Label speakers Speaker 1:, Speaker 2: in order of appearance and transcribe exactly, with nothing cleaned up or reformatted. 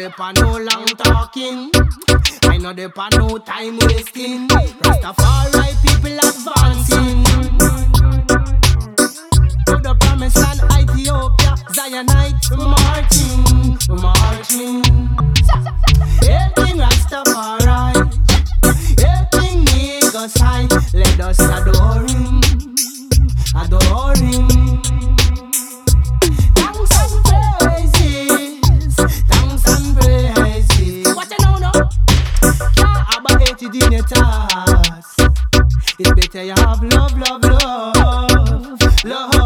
Speaker 1: for no long talking. I know they for no time wasting. Rastafari people advancing to the promised land, Ethiopia, Zionite, we're marching, we're marching. Everything Rastafari, everything niggas high. Let us adore him, adore him. Thanks and praises, thanks and praises. What you know now? Can't have a hatred in your thoughts. It's better you have love, love, love, love.